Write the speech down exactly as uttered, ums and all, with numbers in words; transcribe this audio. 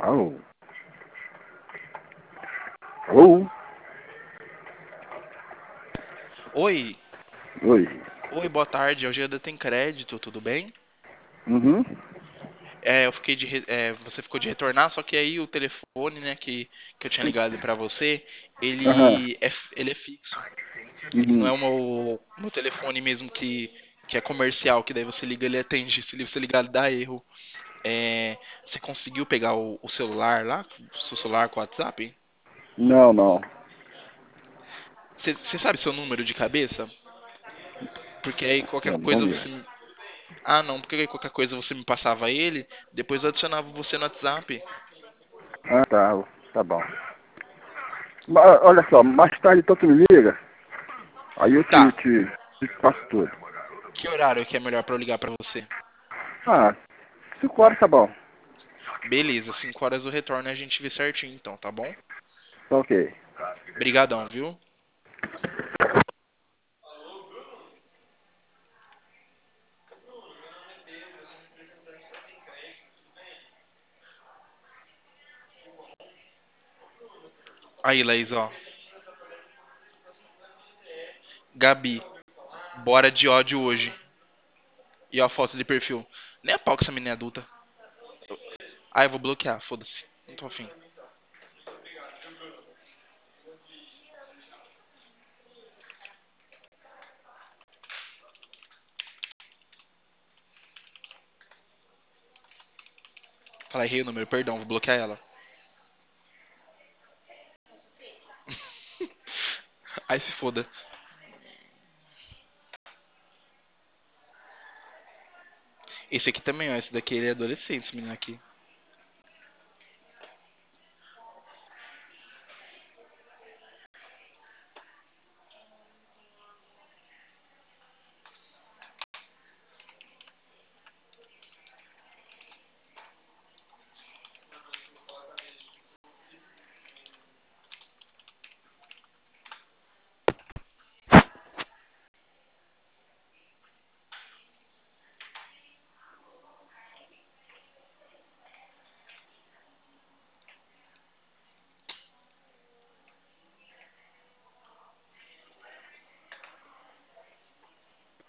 Alô? Alô? Oi, Oi. oi, boa tarde. É o Giada Tem Crédito, tudo bem? Uhum. É, eu fiquei de, re- é, você ficou de retornar, só que aí o telefone, né, que, que eu tinha ligado pra você, Aham. ele é, f- ele é fixo. Ele não é Uhum. o meu, meu telefone mesmo que, que é comercial, que daí você liga ele atende. Se você ligar, ele dá erro. É, você conseguiu pegar o, o celular lá, o seu celular com o WhatsApp? Não, não. Você, você sabe seu número de cabeça? Porque aí qualquer Não, não coisa mesmo. você me... Ah, não, porque aí qualquer coisa você me passava ele, depois eu adicionava você no WhatsApp. Ah, tá. Tá bom. Ma- Olha só, mais tarde então tu me liga, aí eu te, Tá. te, te passo tudo. Que horário que é melhor pra eu ligar pra você? Ah, cinco horas tá bom. Beleza, cinco horas eu retorno e a gente vê certinho então, tá bom? Tá ok. Brigadão, viu? Aí, Laís, ó. Gabi, bora de ódio hoje. E ó a foto de perfil. Nem a pau que essa menina é adulta. Ah, eu vou bloquear, foda-se. Não tô afim. Fala, errei o número, perdão, vou bloquear ela. Aí se foda. Esse aqui também, ó. Esse daqui ele é adolescente, esse menino aqui.